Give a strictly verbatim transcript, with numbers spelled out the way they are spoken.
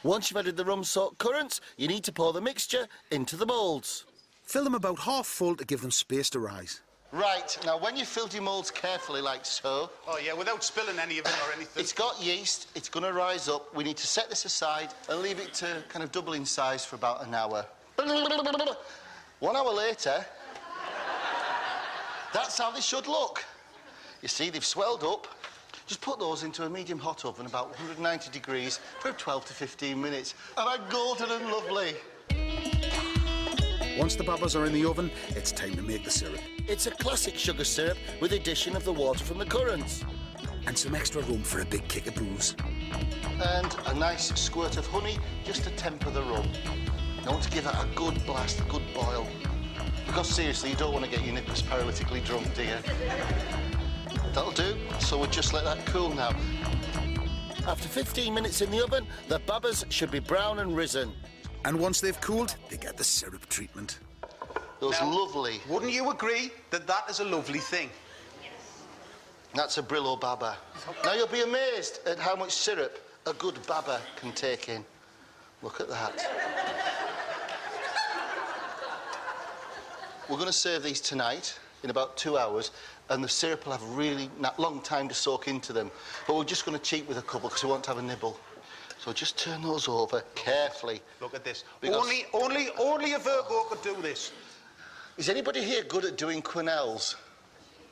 Once you've added the rum-soaked currants, you need to pour the mixture into the moulds. Fill them about half full to give them space to rise. Right, now when you've filled your moulds carefully like so... Oh, yeah, without spilling any of it or anything. It's got yeast, it's going to rise up. We need to set this aside and leave it to kind of double in size for about an hour. One hour later, that's how they should look. You see, they've swelled up. Just put those into a medium hot oven, about one hundred ninety degrees, for twelve to fifteen minutes. And they're golden and lovely. Once the babas are in the oven, it's time to make the syrup. It's a classic sugar syrup with the addition of the water from the currants. And some extra rum for a big kick of booze. And a nice squirt of honey just to temper the rum. You want to give it a good blast, a good boil. Because seriously, you don't want to get your nippers paralytically drunk, do you? That'll do, so we'll just let that cool now. After fifteen minutes in the oven, the babas should be brown and risen. And once they've cooled, they get the syrup treatment. Those now, lovely... Wouldn't you agree that that is a lovely thing? Yes. That's a Brillo baba. Now you'll be amazed at how much syrup a good baba can take in. Look at that. We're going to serve these tonight in about two hours, and the syrup will have a really long time to soak into them. But we're just going to cheat with a couple because we want to have a nibble. So just turn those over carefully. Look at this. Because Only, only, only a Virgo could do this. Is anybody here good at doing quenelles?